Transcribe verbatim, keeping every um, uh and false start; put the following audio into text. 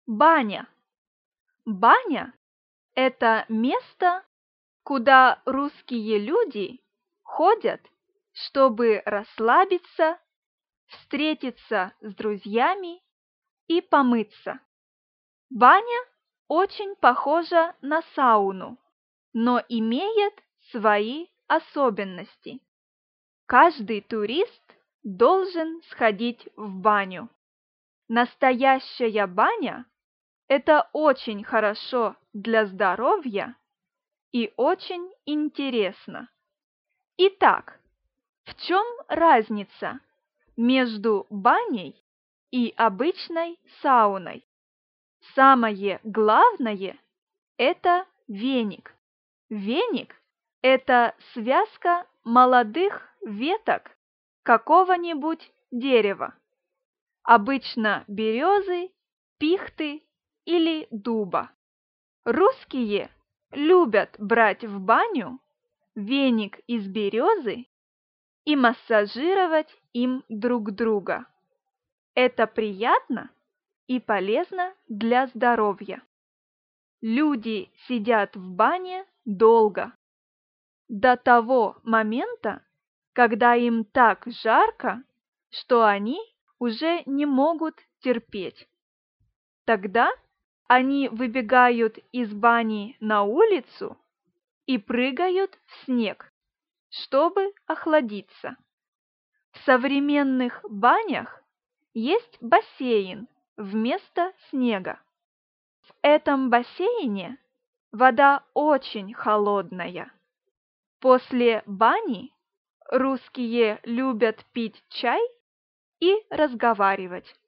Баня. Баня– это место, куда русские люди ходят, чтобы расслабиться, встретиться с друзьями и помыться. Баня очень похожа на сауну, но имеет свои особенности. Каждый турист должен сходить в баню. Настоящая баня – это очень хорошо для здоровья и очень интересно. Итак, в чем разница между баней и обычной сауной? Самое главное – это веник. Веник – это связка молодых веток какого-нибудь дерева, обычно березы, пихты или дуба. Русские любят брать в баню веник из березы и массажировать им друг друга. Это приятно и полезно для здоровья. Люди сидят в бане долго, до того момента, когда им так жарко, что они уже не могут терпеть. Тогда они выбегают из бани на улицу и прыгают в снег, чтобы охладиться. В современных банях есть бассейн вместо снега. В этом бассейне вода очень холодная. После бани русские любят пить чай и разговаривать.